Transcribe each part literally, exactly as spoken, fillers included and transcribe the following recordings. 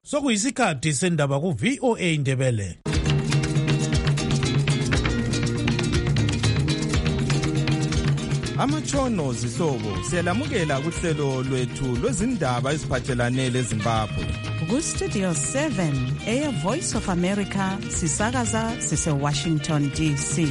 sokuyisikhathi sendaba ku V O A Ndebele. Amatshono zihlobo siyalamukela kuhlelo lwethu lwezindaba eziphathelane leZimbabwe. Ku Studio seven, Air Voice of America, sisakaza sise Washington D C.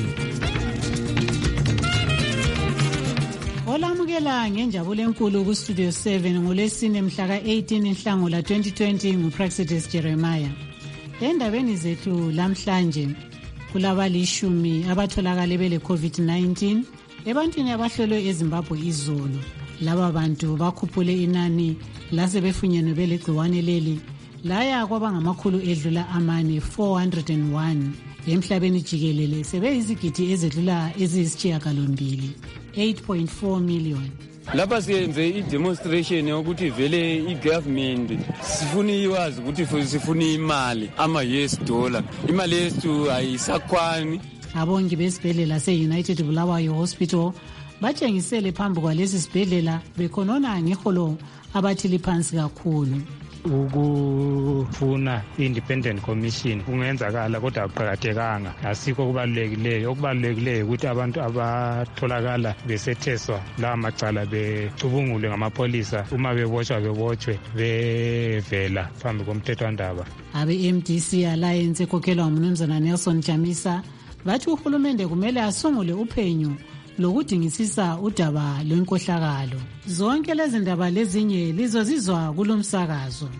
Olamukela ngenjabulo enkulu ku Studio seven ngolesine mhla ka eighteen Nhlangula twenty twenty nguPraxidis Jeremiah. Endabeni zethu lamhlanje kulabalishumi abatholakala bele COVID nineteen ebantwini abahlolwe eZimbabwe izolo. Laba bantu bakhuphule inani lasebefunyenwe belegciwane leli laya kwabangamakhulu edlula amane four hundred one emhlabeni jikelele sebeyizigidi ezedlula eziyisishiyagalombili eight point four million. Lapha siyenze i-demonstration yokuthi vele i-government sifuna iwazi ukuthi sifuna imali ama-U S dollar. Imali yethu ayisakhwani. Abongi besibhedlela se-United Bulawayo Hospital batshengisele phambi kwalesi sibhedlela bekhonona ngeholo abathi liphansi kakhulu. Ukufuna i-independent commission kungenzakala kodwa akuqakathekanga, asikho okubalulekileyo. Okubalulekileyo ukuthi abantu abatholakala besetheswa lawa macala becubungulwe ngamapolisa, uma bebotshwa bebotshwe bevela phambi komthethwandaba. Abe-M D C Alliance ekhokhelwa ngumnumzana Nelson Chamisa bathi uhulumende kumele asungule uphenyo lokudingisisa udaba lwenkohlakalo. Zonke lezi ndaba lezinye lizozizwa kulomsakazo.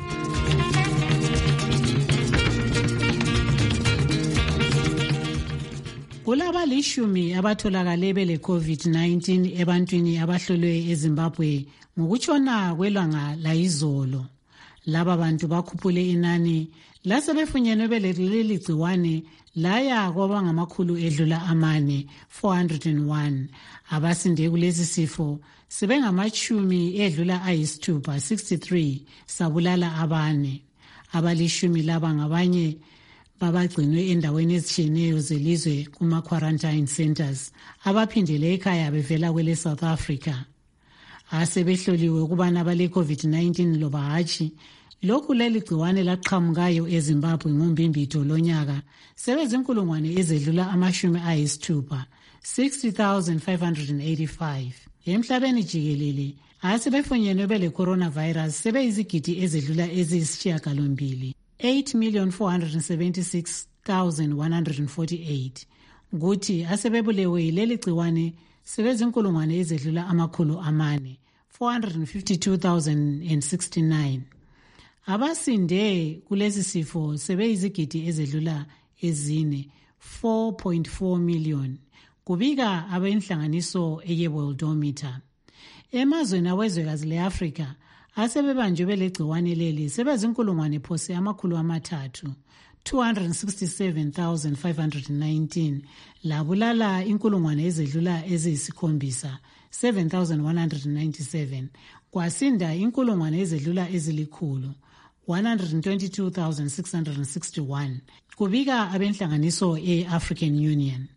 Kulaba lishumi abatholakale bele COVID nineteen ebantwini abahlolwe eZimbabwe ngokutshona kwelanga layizolo. Laba bantu bakhuphule inani lasebefunyenwe beleli gciwane laya kwabangamakhulu edlula amane four hundred one. Abasinde kulesi sifo sebengamachumi edlula ayisithupha sixty-three sabulala abane. Abalishumi laba ngabanye babagcinwe endaweni ezitshiyeneyo zelizwe kuma quarantine centers abaphindele ekhaya bevela kwele South Africa. Asebehloliwe ukubana bale COVID nineteen loba hatshi. Lokhu leli gciwane laqhamukayo eZimbabwe ngombimbitho lonyaka sebezinkulungwane ezedlula amashumi ayisithupha sixty thousand five hundred eighty-five. Emhlabeni jikelele asebefunyenwe bele coronavirus sebeyizigidi ezedlula eziyisishiyagalombili eight million four hundred seventy-six thousand one hundred forty-eight. Kuthi asebebulewe leli gciwane sebezinkulungwane ezedlula amakhulu amane four hundred fifty-two thousand sixty-nine. Abasinde kulesi sifo sebeyizigidi ezedlula ezine four point four million. Kubika abenhlanganiso eyeWorldometer. Emazweni awezwekazi leAfrika asebebanjwe belegciwane leli sebezinkulungwane phose amakhulu amathathu two hundred sixty-seven thousand five hundred nineteen. Labulala inkulungwane ezedlula eziyisikhombisa seven thousand one hundred ninety-seven. Kwasinda inkulungwane ezedlula ezilikhulu one hundred twenty-two thousand six hundred sixty-one. Kubika abenhlanganiso e-African Union.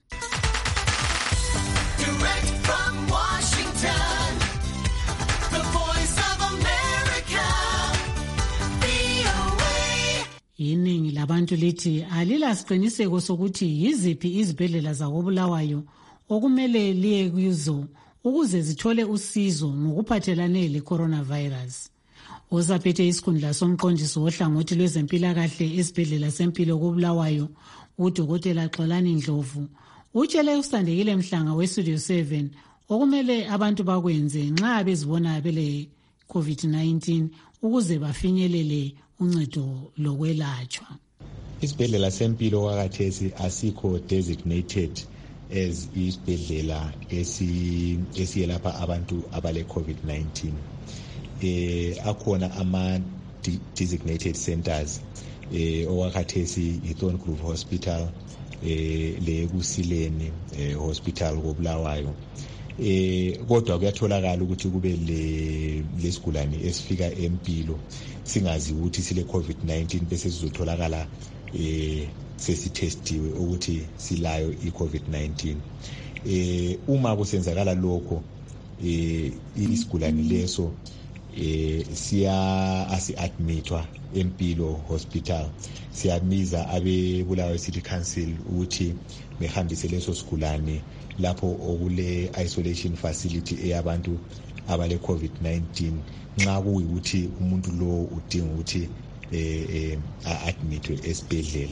Direct from Washington, the Voice of America, V O A. Iningi labantu lithi alila siqiniseko sokuthi yiziphi izibhedlela zakobulawayo okumele liye kuzo ukuze zithole usizo ngokuphathelane le-coronavirus. Ozaphethe isikhundla somqondisi wohlangothi lwezempilakahle esibhedlela sempilo kobulawayo uDokotela Xolani Ndlovu utshele usandekile Mhlanga weStudio seven okumele abantu bakwenze nxa bezibona bele COVID nineteen ukuze bafinyelele uncedo lokwelatshwa. Isibhedlela sempilo kwakathesi asikho designated as isibhedlela esi esiyelapha abantu abale COVID nineteen. Eh akhona ama designated centers eh okwakhathesi iThorngrove Hospital eh le kusileni eh hospital kobulawayo. Eh kodwa kuyatholakala ukuthi kube le lesigulane esifika empilo singazi ukuthi sile COVID nineteen bese sizotholakala eh sesitestiwe ukuthi silayo iCovid nineteen. Eh uma kusenzakala lokho eh isigulane leso eh siya asi-admitwa empilo hospital. Siyamiza abe Bulawayo City Council ukuthi behambise leso sigulane lapho okule isolation facility eyabantu abale COVID nineteen nxa kuyikuthi umuntu lo udinga ukuthi eh eh admitwe esibhedlela.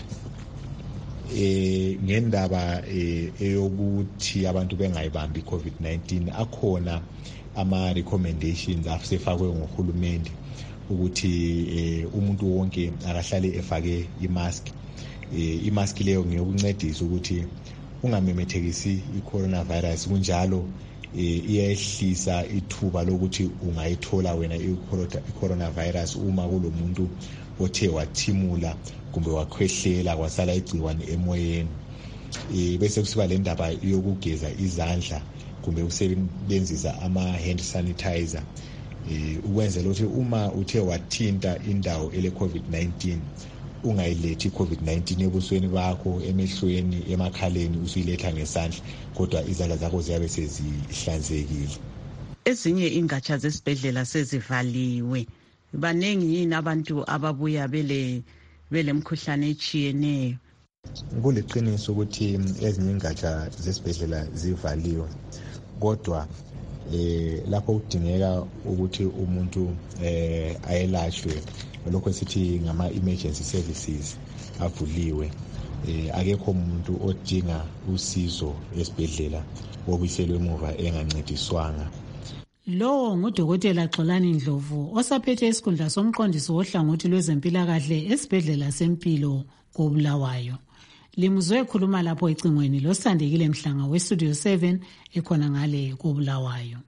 Eh ngendaba eh eyokuthi abantu bengayibambi COVID nineteen akhona ama recommendations afsefakwe ngohulumende ukuthi eh umuntu wonke akahlale efake imask. Eh imask leyo ngeyokuncedisa ukuthi ungamemethekisi i-coronavirus, kunjalo eh iyehlisa ithuba lokuthi ungayithola wena i-coronavirus uma kulomuntu othe wathimula kumbe wakhwehlela kwasala igciwane emoyeni. Eh bese kusiba le ndaba yokugeza izandla kumbe ukusebenzisa ama hand sanitizer eh ukwenzela ukuthi uma uthe wathinta indawo ele COVID nineteen ungayilethi COVID nineteen ebusweni bakho, emehlweni, emakhaleni, usuyiletha ngesandla, kodwa izandla zakho ziyabe sezihlanzekile. Ezinye ingatsha zesibhedlela sezivaliwe. Banengi yini abantu ababuya bele belemkhuhlane echiyeneyo? Kuliqiniso ukuthi ezinye ingatsha zesibhedlela zivaliwe, kodwa eh lapho kudingeka ukuthi umuntu eh ayelashwe lokho sithi ngama emergency services avuliwe. Eh akekho umuntu odinga usizo esibhedlela obuyiselwe emuva engancediswanga. Lo ngudokotela Xolani Ndlovu osaphethe isikhundla somqondisi wohlangothi lwezempilakahle esibhedlela sempilo koBulawayo. Limuzwe ekhuluma lapho ecingweni loSandekile Mhlanga weStudio seven ekhona ngale koBulawayo.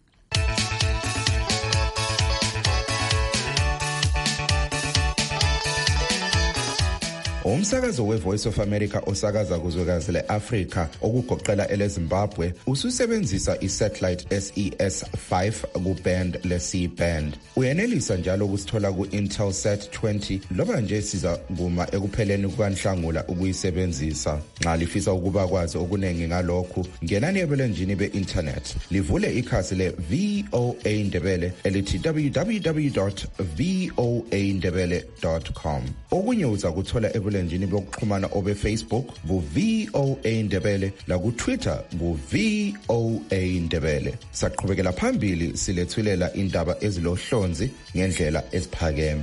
Umsakazo weVoice of America osakaza kuzwekazi leAfrika okugoqela eleZimbabwe ususebenzisa isatellite S E S five kuband le-C band. Uyenelisa njalo ukusithola ku-Intelsat twenty loba nje siza kuma ekupheleni kukaNhlangula ukuyisebenzisa. Nxa lifisa ukuba kwazi okuningi ngalokhu, ngenani ebulenjini be-internet. Livule ikhasi le-V O A Ndebele elithi w w w dot voa ndebele dot com. Okunye uza kuthola ebulenjini njini bokuxhumana obe Facebook ku V O A Ndebele la ku Twitter ku V O A Ndebele. Saqhubekela phambili silethulela indaba ezilohlonzi ngendlela esiphakeme.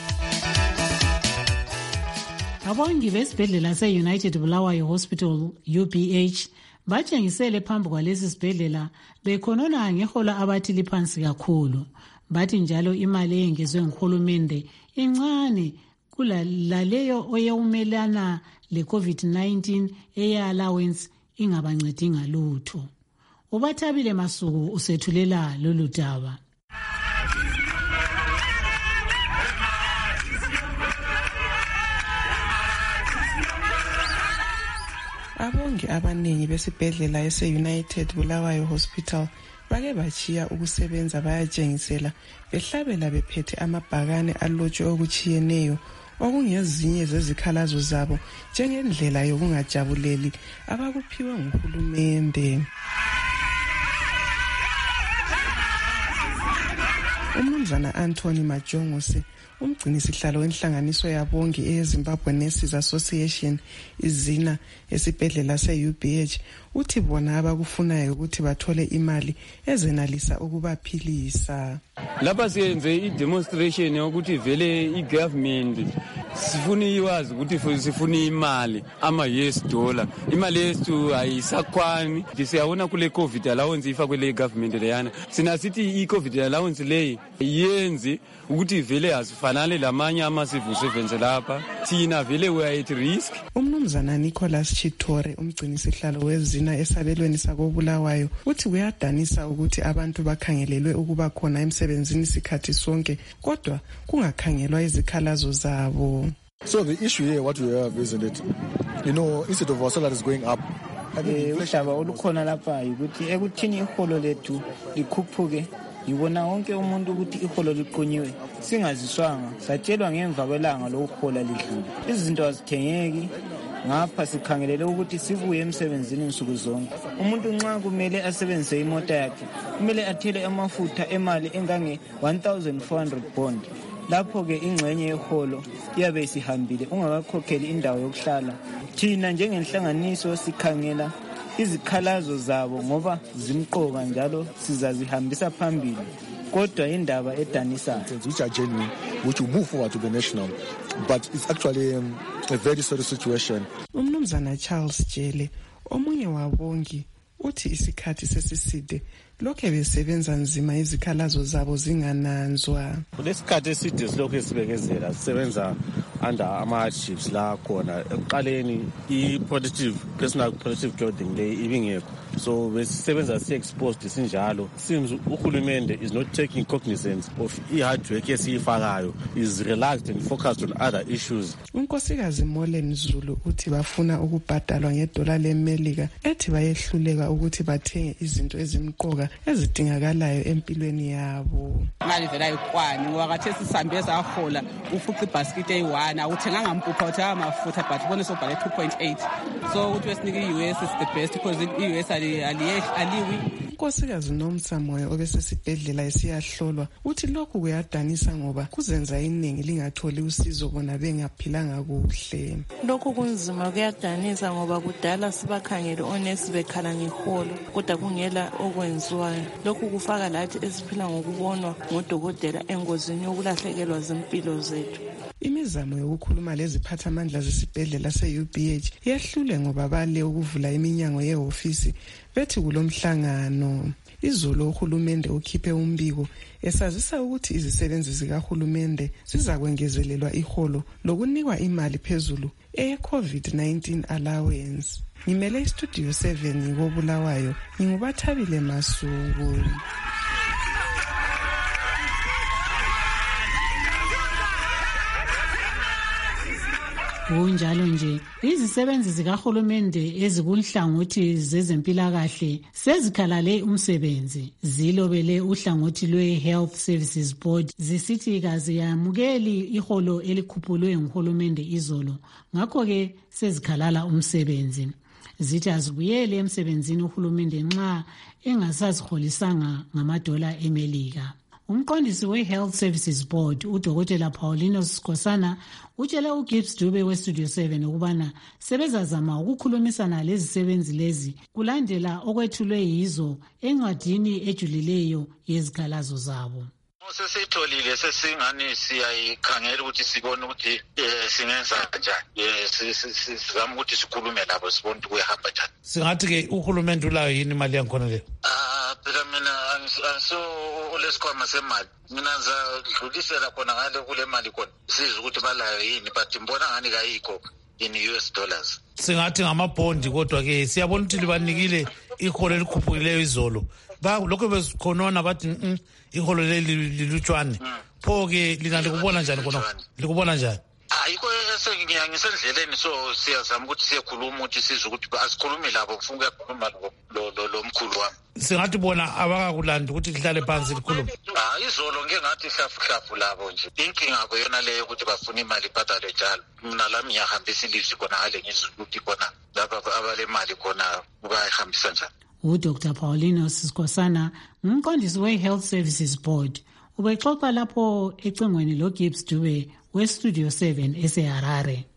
Abongi besibhedlela se-United Bulawayo Hospital U B H batshengisele phambi kwalesi sibhedlela bekhonona ngehola abathi liphansi kakhulu. Bathi njalo imali eyengezwe nguhulumende incane kulaleyo oyewumelana le-COVID nineteen eya-allowance ingabancedi ngalutho. Ubathabile Masuku usethulela lolu daba. Abongi abaningi besibhedlela ese-United Bulawayo Hospital bake bachiya ukusebenza bayatshengisela behlabela bephethe amabhakane alotshwe okuchiyeneyo okungezinye zezikhalazo zabo njengendlela yokungajabuleli abakuphiwe nguhulumende. Umnumzana Anthony Majongose umgcinisihlalo wenhlanganiso yabongi eZimbabwe Nurses Association izina esibhedlela se-U B H uthi bona abakufunayo ukuthi bathole imali ezenalisa ukubaphilisa. Lapha siyenze i-demonstration yokuthi vele i-government sifuna iwazi ukuthi sifuna imali ama-U S dollar. Imali yethu ayisakwani. Siyabona kule COVID allowance ifakwe le government leyana. Sina sithi i-COVID allowance leyi yenzi ukuthi vele asifanale lamanye ama-civil servants lapha. Thina vele we are at risk. Umnumzana Nicholas Chitore umgcinisihlalo wezina esabelweni sakoBulawayo uthi kuyadanisa ukuthi abantu bakhangelelwe ukuba khona emsebenzini isikhathi sonke kodwa kungakhangelwa izikhalazo zabo. So the issue here, what we have, isn't it? You know, instead of our salaries going up, udaba olukhona lapha ukuthi ekuthini iholo lethu likhuphuke ngibona wonke umuntu ukuthi iholo liqonyiwe singaziswanga satshelwa ngemva kwelanga lokuhola lidlule. Izinto azithengeki ngapha sikhangelele ukuthi sibuye emsebenzini nsuku zonke. Umuntu nxa kumele asebenzise imota yakhe kumele athele amafutha emali engange one thousand four hundred bond. Lapho ke ingxenye yeholo iyabe isihambile ungakakhokheli indawo yokuhlala. Thina njengenhlanganiso sikhangela izikhalazo zabo ngoba zimqoka njalo sizazihambisa phambili. Kodwa indaba edanisayo which are genuine, which will move forward to the national, but it's actually um, a very serious situation. Umnumzana Charles Jele omunye wabongi uthi isikhathi sesiside lokho besebenza nzima izikhalazo zabo zingananzwa. Kulesikhathi eside silokho esibekezela sisebenza under ama hardships la khona ekuqaleni i-protective personal protective clothing le ibingekho, so besisebenza si-exposed sinjalo. Seems uhulumende is not taking cognizance of i-hard work esiyifakayo, is relaxed and focused on other issues. Unkosikazi Molen Zulu uthi bafuna ukubhadalwa ngedola leMelika ethi bayehluleka ukuthi bathenge izinto ezimqoka ezidingakalayo empilweni yabo. Imali vela ikwani ngoba kathesi sihambe sahola ufuqa ibasket eyi-one awuthenganga mpupha uthenga amafutha but ubone sobhale two point eight, so ukuthi wesinika i-U S is the best because i-U S aliwi. Unkosikazi Nomsamoya obesesibhedlela esiyahlolwa uthi lokhu kuyadanisa ngoba kuzenza iningi lingatholi usizo bona bengaphilanga kuhle. Lokhu kunzima kuyadanisa ngoba kudala sibakhangele onesi bekhala ngeholo kodwa kungela okwenziwayo. Lokhu kufaka lathi esiphila ngokubonwa ngodokotela engozini yokulahlekelwa zimpilo zethu. Imizamo yokukhuluma leziphathamandla zesibhedlela se-U B H yehlule ngoba bale ukuvula iminyango yehofisi bethi kulomhlangano. Izolo uhulumende ukhiphe umbiko esazisa ukuthi izisebenzi zikahulumende zizakwengezelelwa iholo lokunikwa imali phezulu eye-COVID nineteen allowance. Ngimele istudio seven ngikobulawayo ngingubathabile Masuku. Kunjalo nje izisebenzi zikahulumende ezikunhlangothi zezempilakahle sezikhalale umsebenzi, zilobele uhlangothi lwe-Health Services Board zisithi kaziyamukeli iholo elikhuphulwe nguhulumende izolo, ngakho-ke sezikhalala umsebenzi. Zithi azibuyele emsebenzini uhulumende nxa engasaziholisanga ngamadola eMelika. Umqondisi we-Health Services Board uDokotela Paulino Sikhosana utshele uGibbs Dube weStudio seven ukubana sebezazama ukukhulumisana lezisebenzi lezi kulandela okwethulwe yizo encwadini ejulileyo yezikhalazo zabo. Sesitholile sesingani siyayikhangela ukuthi sibone ukuthi singenza kanjani, sizama ukuthi sikhulume labo sibone ukuthi kuyahamba njani. Singathi ke uhulumende ulayo yini imali yankhona leyo? Ah, phela mina angiso olesikhwama semali, mina ngizadlulisela khona ngale kule mali khona sizwe ukuthi balayo yini, but mbona ngani kayikho in U S dollars. Singathi ngamabhondi kodwa ke siyabona ukuthi libanikile iholo elikhuphukileyo izolo. Ba lokho bezikhonona bathi iholo leli lilutshwane. Pho ke lina likubona njani khona? Likubona njani? Ayikho ngisendleleni, so siyazama ukuthi siyekhuluma ukuthi sizwe ukuthi asikhulume labo kufuneka ukukhuluma lo lo mkhulu wami. Singathi bona abakakulanda ukuthi lihlale phansi likhulume. Ah, izolo ngeke ngathi hlafu hlafu labo nje. Inkinga yabo yona leyo ukuthi bafuna imali ibhadale njalo. Mina lami ngiyahambisa ilizwi khona ngale ngizwe ukuthi khona lapha abale mali khona bayihambisa njani. uDoctor Paulino Sikhosana umqondisi we-Health Services Board ubexoxa lapho ecingweni loGibbs Dube weStudio seven eseHarare.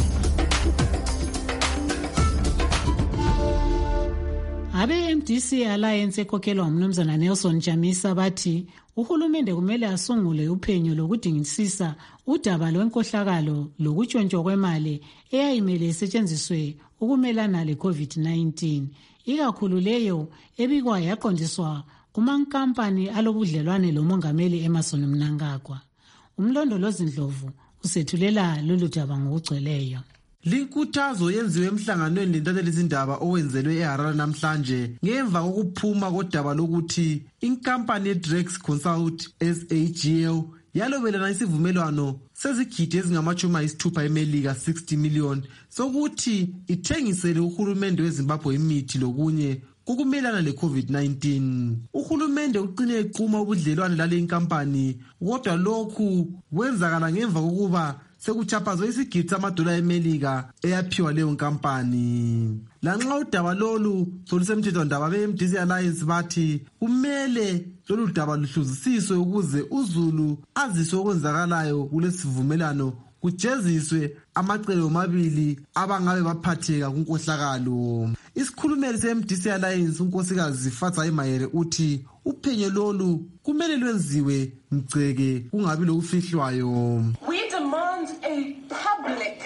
Abe-M D C Alliance ekhokhelwa umnumzana Nelson Chamisa bathi uhulumende kumele asungule uphenyo lokudingisisa udaba lwenkohlakalo lokutshontshwa kwemali eyayimele isetshenziswe ukumelana le-COVID nineteen. Ikakhulu leyo ebikwa yaqondiswa kumankampani alobudlelwane lomongameli Emmerson Mnangagwa. Umlondolozi Ndlovu usethulela lolu daba ngokugcweleyo. Linkuthazo yenziwe emhlanganweni lentatheli izindaba owenzelwe eHarare namhlanje ngemva kokuphuma kodaba lokuthi inkampani yeDrex Consult S A G L yalobelana isivumelwano sezigidi ezingamachumi ayisithupha eMelika sixty million sokuthi ithengisele uhulumende weZimbabwe imithi lokunye kukumelana le-COVID nineteen. Uhulumende uqine eqhuma ubudlelwane lale inkampani kodwa lokhu kwenzakala ngemva kokuba sekuchaphazwe isigidi samadola emelika eyaphiwa leyo nkampani. Lanxa udaba lolu solusemthethwandaba be-M D C Alliance bathi kumele lolu daba luhluzisiswe ukuze uZulu aziswe okwenzakalayo kulesivumelano kujeziswe amacele omabili abangabe baphatheka kunkohlakalo. Isikhulumeli se-M D C Alliance unkosikazi Fatsayi Mayere uthi uphenyo lolu kumele lwenziwe mgceke kungabi lokufihlwayo. We demand a public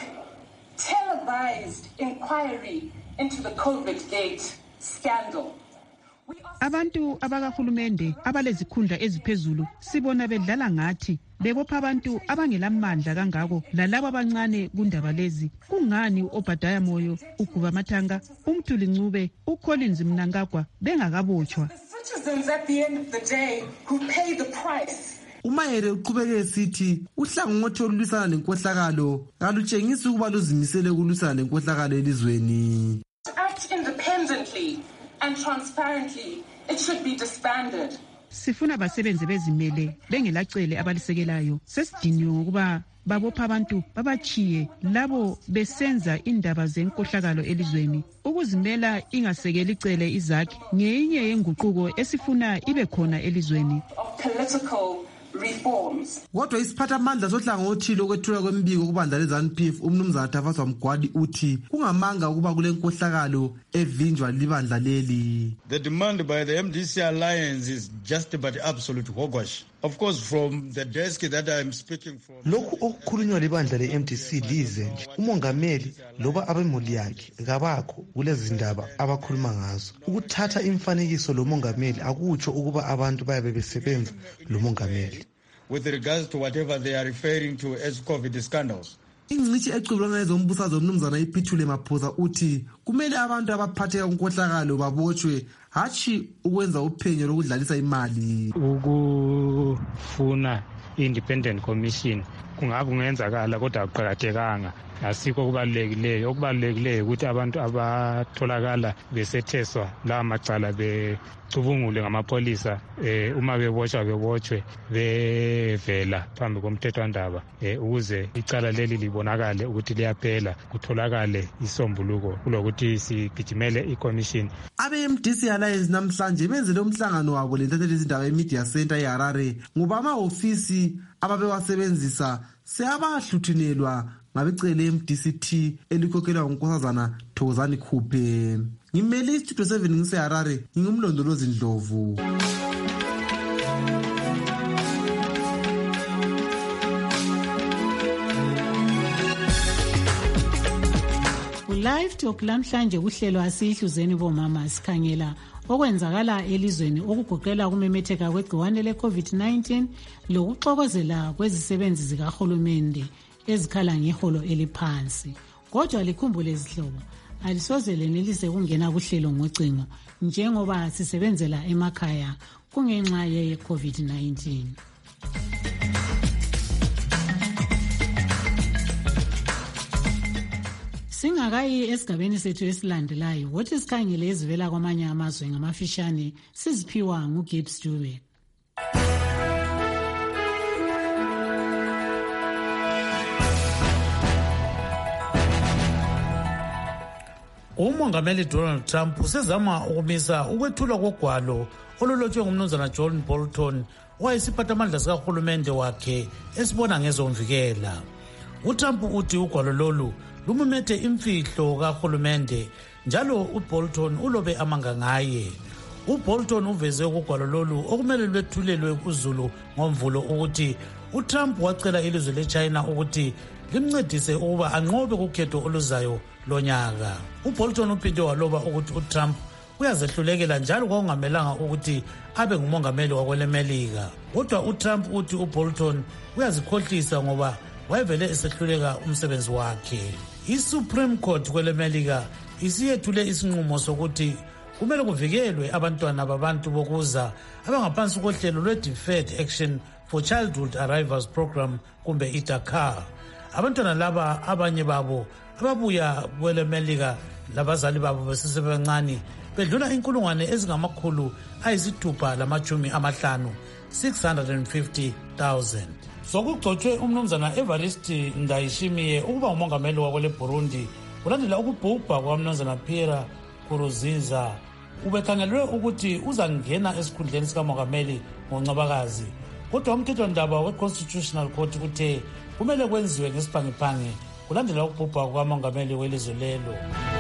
televised inquiry into the COVID Gate scandal. Abantu abakahulumende abalezikhundla eziphezulu sibona bedlala ngathi bebopha abantu abangelamandla kangako lalabo abancane kundaba lezi. Kungani uObadiah Moyo, uGuba Mathanga, uMthuli Ncube, uCollins Mnangagwa bengakabotshwa? Citizens at the end of the day who pay the price. Umayere uqhubeke esithi uhlangothi olulwisana nenkohlakalo kalutshengisi ukuba luzimisele ukulwisana nenkohlakalo elizweni. To act independently and transparently, it should be disbanded. Sifuna basebenze bezimele bengelacele abalisekelayo. Sesidiniwe ngokuba babopha abantu babachiye labo besenza indaba zenkohlakalo elizweni. Ukuzimela ingasekeli icele izakhe ngenye yenguquko esifuna ibe khona elizweni. Of political reforms. Kodwa isiphathamandla sohlangothi lokwethula kwembiko kubandla le-ZANU-P F umnumzana Tafazwa Mgwadi uthi kungamanga ukuba kule nkohlakalo evinjwa libandla leli. The demand by the M D C Alliance is just but absolute hogwash. Of course, from the desk that I am speaking from, lokhu okukhulunywa libandla le-M D C lize nje. Umongameli loba abemuli yakhe ngabakho kulezi ndaba abakhuluma ngazo. Ukuthatha imfanekiso lo mongameli akutsho ukuba abantu bayabe besebenza lo mongameli. With regards to whatever they are referring to as COVID scandals. Ingcithi ecubulana ezombusazwe umnumzana iPhithule Maphosa uthi kumele abantu abaphatheka kunkohlakalo babotshwe hachi ukwenza uphenyo lokudlalisa imali. Ukufuna independent commission kungabe kungenzakala kodwa akuqhakathekanga. Asikho okubalulekileyo. Okubalulekileyo ukuthi abantu abatholakala besetheswa la macala becubungule ngamapolisa eh uma bebotshwa bebotshwe bevela phambi komthethwandaba eh ukuze icala leli libonakale ukuthi liyaphela kutholakale isombuluko kulokuthi sigijimele icommission. Abe-M D C Alliance namhlanje benzele umhlangano wabo lentatheli izindaba eMedia Center eHarare ngoba ama-ofisi ababewasebenzisa seyabahluthinelwa ngabecele M D C T elikhokhelwa ngunkosazana Thokozani Khuphe. Ngimele iStudio seven ngiseHarare, ngingumlondolozi Ndlovu. Live Talk lamhlanje kuhlelo asihluzeni bomama sikhangela okwenzakala elizweni okugoqela kumemetheka kwegciwane le-COVID nineteen lokuxokozela kwezisebenzi zikahulumende ezikhala ngeholo eliphansi. Kodwa likhumbule izihlobo, alisoze lenelise kungena kuhlelo ngocingo njengoba sisebenzela emakhaya kungenxa ye-COVID nineteen. Singakayi esigabeni sethu esilandelayo, wothi sikhangele ezivela kwamanye amazwe ngamafishane siziphiwa nguGibbs Dube. Umongameli Donald Trump usezama ukumisa ukwethulwa kogwalo olulotshwe ngumnumzana John Bolton owayesiphathamandla sikahulumende wakhe esibona ngezomvikela. UTrump uthi ugwalo lolu lumumethe imfihlo kahulumende njalo uBolton ulobe amanga ngaye. uBolton uveze ukugwalo lolu okumele lwethulelwe kuZulu ngomvulo ukuthi uTrump wacela ilizwe leChina ukuthi limncedise ukuba anqobe kukhetho oluzayo lonyaka. uBolton uphinde waloba ukuthi uTrump uyazehlulekela njalo kwakungamelanga ukuthi abe ngumongameli wakwelemelika. Kodwa uTrump uthi uBolton uyazikhohlisa ngoba wayevele esehluleka umsebenzi wakhe. iSupreme Court kwelemelika isiyethule isinqumo sokuthi kumele kuvikelwe abantwana babantu bokuza abangaphansi kohlelo lwe-Deferred Action for Childhood Arrivals Program kumbe iDACA. Abantwana laba abanye babo ababuya kwelemelika labazali babo besesebancane bedlula inkulungwane ezingamakhulu ayisithupha lamachumi amahlanu six hundred fifty thousand. sokugcotshwe umnumzana Evariste Ndayishimiye ukuba ngumongameli wakwele Burundi kulandela ukubhubha kwamnumzana Pierre Nkurunziza. Ubekhangelwe ukuthi uzangena esikhundleni sikamongameli ngoNcwabakazi, kodwa umthethwandaba we-Constitutional Court uthe kumele kwenziwe ngesiphangi-phangi kulandela ukubhubha kukamongameli welizwe lelo.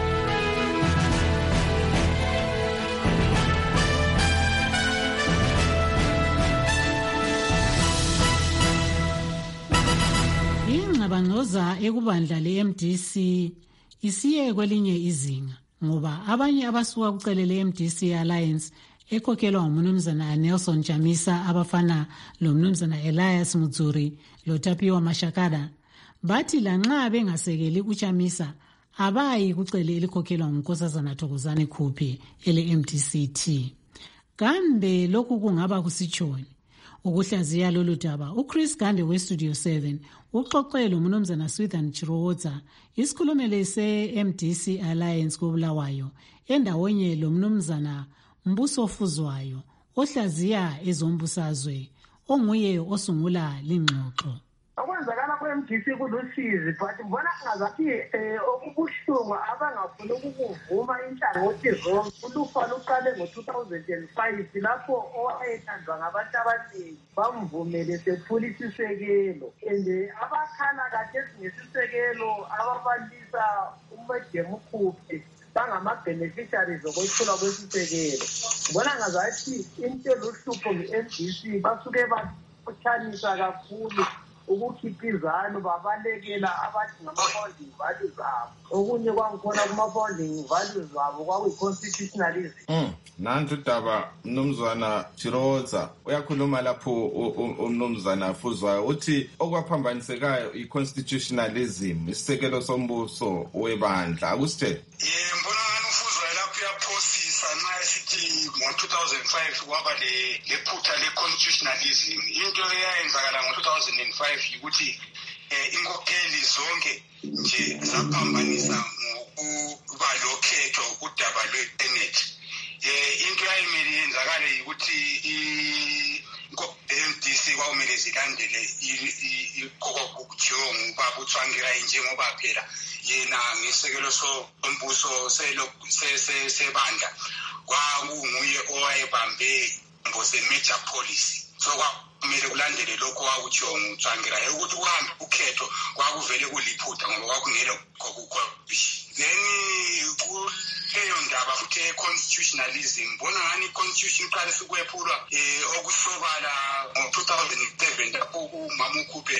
Ingxabangxoza ekubandla le-M D C isiye kwelinye izinga ngoba abanye abasuka kucele le-M D C Alliance ekhokhelwa ngumnumzana Nelson Chamisa abafana lo mnumzana Elias Mutsuri lo Tapiwa Mashakada bathi lanxa bengasekeli uChamisa abayi kucele elikhokhelwa ngunkosazana Thokozani Khuphi ele-M D C T. Kambe lokhu kungaba kusitshoni? Ukuhlaziya lolu daba uChris Gande weStudio seven uxoxe lo mnumzana Swithan Chiroza isikhulumele se-M D C Alliance koBulawayo endawonye lo mnumzana Mbuso Fuzwayo ohlaziya ezombusazwe onguye osungula lingxoxo. Okwenzakala kwe-M D C kulusizi but mbona ngazathi okubuhlungu abangafuni ukuvuma inhlangothi zonke. Ulufa luqale ngo-two thousand five lapho owayethandwa ngabantu abaningi bamvumele sephula isisekelo and abakhala kade esinesisekelo ababalisa uMedem Khuphi bangama-beneficiaries okwethulwa kwesisekelo. Mbona ngazathi into luhlupho nge-M D C basuke bakutshanisa kakhulu ukukhipha izalo babalekela abathi ngama-founding values abo. Okunye kwangikhona kuma-founding values abo kwakuyi-constitutionalism. Mm. Nantu daba mnumzana Chiroza uyakhuluma lapho umnumzana Fuzwayo uthi okwaphambanisekayo i-constitutionalism isisekelo sombuso webandla akusithe. ngo-two thousand five kwaba lephutha le-constitutionalism. Into eyayenzakala ngo-two thousand five yikuthi inkokheli zonke nje zaphambanisa ngokuba lokhetho udaba lwe-energy. Into eyayimele yenzakale yikuthi i-M D C kwawumele zilandele kokokuthiwo ngubaba uTsvangirai njengoba phela yena ngesekelo sombuso sebandla kwakunguye owayebambe ngose-major policy. So kwakumele kulandele lokho kwakuthiwo nguTsvangirai ukuthi kuhambe ukhetho kwakuvele kuliphutha ngoba kwakungele kokukhobishi. Then kuleyo ndaba futhi e-constitutionalism bona ngani i-constitution iqale sikwephulwa okusobala ngo-two thousand seven lapho umama uKhuphi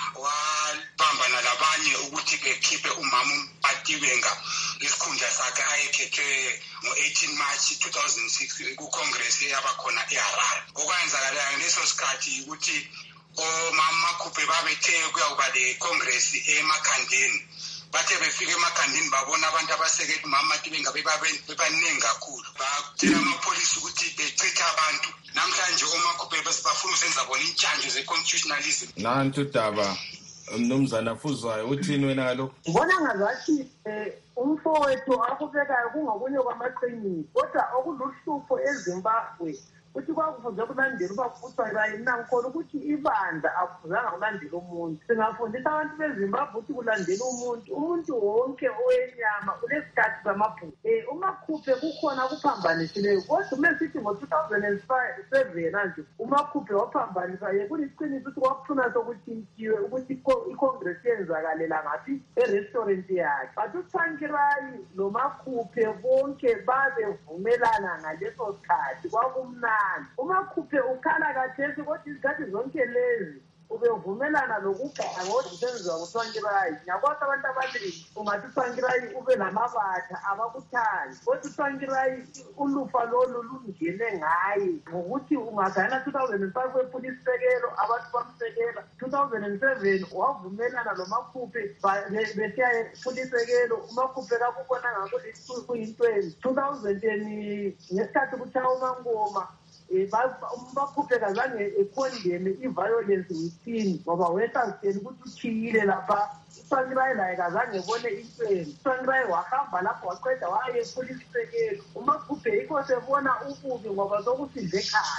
wabambana labanye ukuthi bekhiphe umama uMpatiwenga isikhundla sakhe ayekhethwe ngo-eighteen March two thousand six ku-congress eyabakhona eHarare. Okwenzakalayo ngaleso sikhathi ukuthi omama Khuphi babethe kuyakuba le-congress eMakhandeni. Bathe befika eMakhandeni babona abantu abasekela umama Matiwenga bebaningi kakhulu. Batshela amapolisi ukuthi bechitha abantu. Namhlanje omakhuphe bafuna usenza bona intshantsho ze-constitutionalism. Nantu daba mnumzana Fuzwayo uthini wena ngalokho? Ngibona ngazathi umfowethu akubekayo kungokunye kwamaqiniso kodwa okuluhlupho eZimbabwe uthi kwakufuze kulandela ubafuthwayo nangikhona ukuthi ibandla akufuzanga kulandela umuntu. Singafundisa abantu beZimbabwe ukuthi kulandela umuntu umuntu wonke owenyama unesikhathi samabhuku. Um uMakhuphe kukhona kuphambanisileyo kodwa umesithi ngo-two thousand seven nje uMakhuphe waphambanisa ye kuliqiniso ukuthi kwakuthuna sokuthintshiwe ukuthi icongress yenzakalela ngaphi e-restaurant yakhe. But uTsvangirai noMakhuphe bonke babevumelana ngaleso sikhathi kwakumnandi. UMakhuphe ukhala kathesi kodwa izikhathi zonke lezi ubevumelana lokugaya kodwa usenziwa nguTsvangirai. Ngiyakwazi abantu abaningi ungathi uTsvangirai ube namabatha abakuthandi kodwa uTsvangirai ulufa lolu lungene ngaye ngokuthi ungagana two thousand five wephula isisekelo abantu bamsekela. Two thousand seven wavumelana noMakhuphe besiya ephula isekelo. uMakhuphe kakubona ngako kuyintweni. Two thousand ngesikhathi kuthiwa uMangoma uMakhuphe kazange ekhondeme i-violence within ngoba wesazitshela ukuthi uthiyile lapha. uTsvangirai laye kazange ebone intweni. uTsvangirai wahamba lapho waqeda wayephula isisekelo. uMakhuphe yikho sebona ububi ngoba sokusidle ekhaya.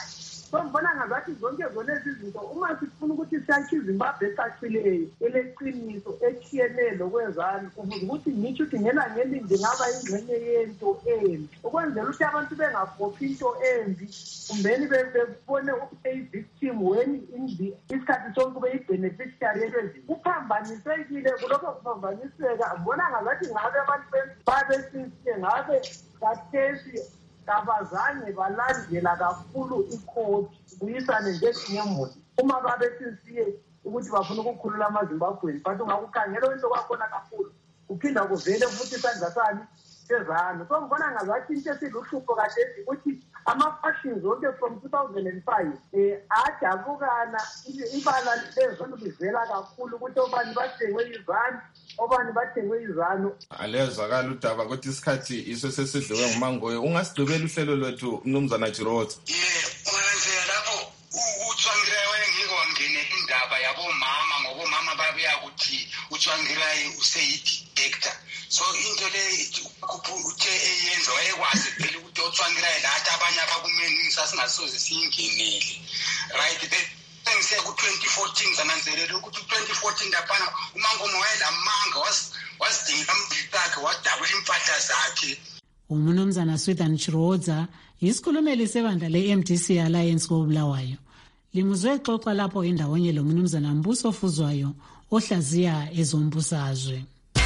so ngibona ngazathi zonke zona izinto uma sifuna ukuthi siyakhe iZimbabwe ecacileyo eleqiniso etshiyeneyo lokwezana kufuze ukuthi ngisho ukuthi ngena ngelindi ngaba ingxenye yento embi ukwenzela ukuthi abantu bengafophi into embi kumbeni bebone ukuthi-victim when isikhathi sonke kube i-beneficiary yelwezi kuphambanisekile kulokho kuphambaniseka ngibona ngazathi ngabe abantu babesinsike ngabe kathesi kabazange balandela kakhulu ikhodi kuyisane njengemuli uma babesinsike ukuthi bafuna ukukhulula amaZimbabweni but ungakukhangela into kwakhona kakhulu kuphinda kuvele futhi isandla sani sezana so ngibona ngazathi into esiluhlupho kathesi ukuthi ama-fashions onke from two thousand five um adabukana ibala lezolo livela kakhulu ukuthi obani bathengwe izanu obani bathengwe izanu alezwakala udaba ukuthi isikhathi iso sesidliwe ngumangoye ungasigqibela uhlelo lwethu mnumzana Jirotsa. Ungenzela lapho uTsvangirai ngiko ngene indaba yabomama ngobomama babuya ukuthi uTsvangirai useyidictator so into le uthe eyenza wayekwazi phela ukuthi uTsvangirai lathi abanye abakumeni sasingasoze siyingenele right ngise ku twenty fourteen zananzelela ukuthi twenty fourteen lapana uMangomo wayelamanga wasidinga ambitakhe wadabula impahla zakhe. Umnumzana Swithan Jirotsa yisikhulumeli sebandla le-M D C Alliance koBulawayo limuzwe xoxa lapho indawonye lo mnumzana Mbuso Fuzwayo ohlaziya ezombusazwe.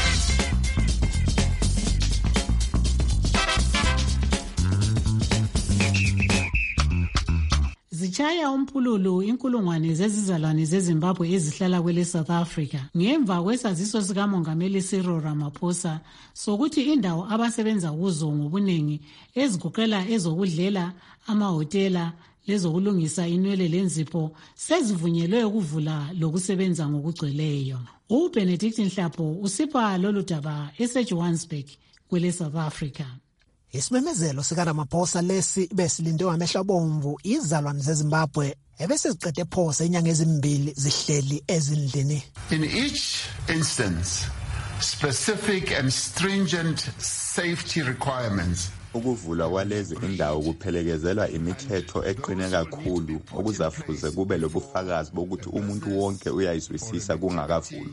Zichaya umpululu inkulungwane zezizalwane zeZimbabwe ezihlala kwele South Africa ngemva kwesaziso sikamongameli Cyril Ramaphosa sokuthi indawo abasebenza kuzo ngobunengi ezigoqela ezokudlela amahotela lezokulungisa inwele lenzipho sezivunyelwe ukuvula lokusebenza ngokugcweleyo. uBenedict Nhlapo usipha lolu daba eseJohannesburg kwele South Africa. Isimemezelo sikaRamaphosa lesi besilinde wamehlo bomvu izalwane zeZimbabwe ebese ziqede phosa inyanga ezimbili zihleli ezindlini. In each instance, specific and stringent safety requirements ukuvulwa kwalezi indawo kuphelekezelwa imithetho eqine kakhulu okuzafuze kube lobufakazi bokuthi umuntu wonke uyayizwisisa kungakavulwa.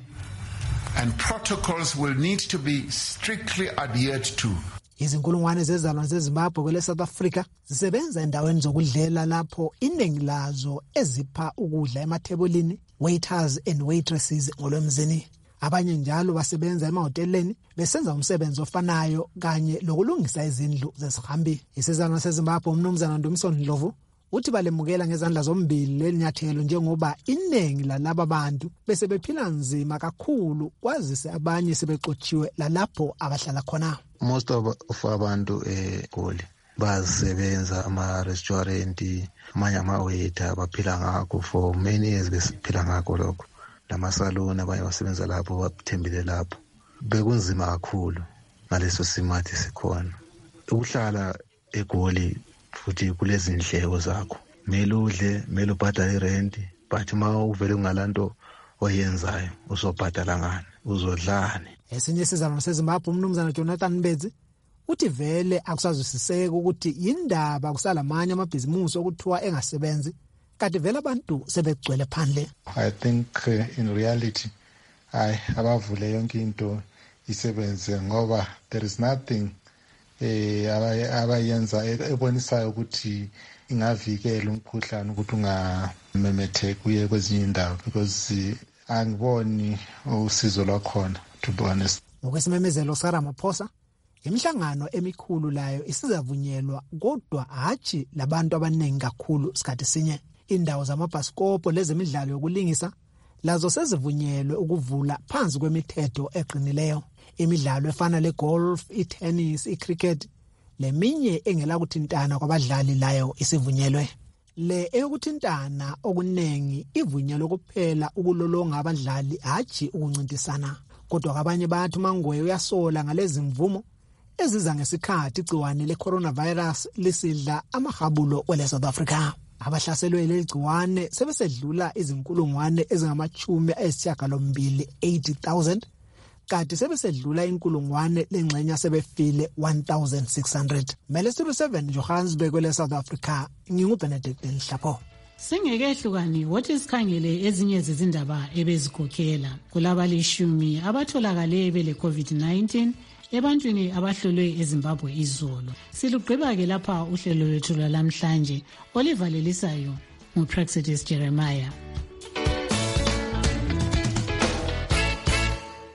And protocols will need to be strictly adhered to. Izinkulungwane zezalwane zeZimbabwe kwele South Africa zisebenza endaweni zokudlela lapho iningi lazo ezipha ukudla emathebulini, waiters and waitresses ngolwemzini. Abanye njalo basebenza emahoteleni besenza umsebenzi ofanayo kanye lokulungisa izindlu zesihambi. Isizalwane seZimbabwe umnumzana Ndumiso Ndlovu uthi balemukela ngezandla zombili lelinyathelo njengoba iningi lalaba bantu bese bephila nzima kakhulu kwazise abanye sebexotshiwe lalapho abahlala khona. Most of, of abantu eGoli basebenza ama-restaurant amanye ama-waiter baphila ngakho for many years besiphila ngakho lokho. Lamasaloni abanye basebenza lapho bathembile lapho bekunzima kakhulu ngaleso simathi sikhona. Ukuhlala eGoli futhi kulezi ndleko zakho mele udle mele ubhadale irent but uma uvele ungalanto oyenzayo uzobhadala ngani uzodlani. Esinye isizalwane seZimbabwe umnumzana Jonathan Mbedzi uthi vele akusazwisiseki ukuthi yindaba kusalamanye amabhizimusi okuthiwa engasebenzi kanti vele abantu sebegcwele phandle. I think uh, in reality ay abavule yonke into isebenze ngoba there is nothing eh abayenza ebonisayo ukuthi ingavikela umkhuhlane ukuthi ungamemetheki kuye kwezinye indawo because angiboni usizo lwakhona to be honest. Ngokwesimemezelo sikaRamaphosa imihlangano emikhulu layo isizavunyelwa kodwa hathi labantu abaningi kakhulu isikhathi sinye. Indawo zamabhasikopho lezemidlalo yokulingisa lazo sezivunyelwe ukuvula phansi kwemithetho eqinileyo. Imidlalo efana legolf, itennis, icricket leminye engela kuthintana kwabadlali layo isivunyelwe. Le eyokuthintana okunengi ivunyelwe kuphela ukulolonga abadlali hathi ukuncintisana. Kodwa abanye bathi uMangoye uyasola ngalezi mvumo eziza ngesikhathi igciwane le-coronavirus lisidla amahabulo kwele South Africa. Abahlaselwe leli gciwane sebesedlula izinkulungwane ezingamachumi ayisishiyagalombili eighty thousand kanti sebesedlula inkulungwane lengxenye sebefile one thousand six hundred. Mele Studio seven Johannesburg kwele South Africa. NginguBenedict Nhlapho. Singekehlukani wothi sikhangele ezinye zezindaba ebezikhokhela kulabalishumi abatholakale bele COVID nineteen ebantwini abahlolwe eZimbabwe izolo. Silugqiba ke lapha uhlelo lwethu lwalamhlanje olivalelisayo nguPraxidis Jeremiah.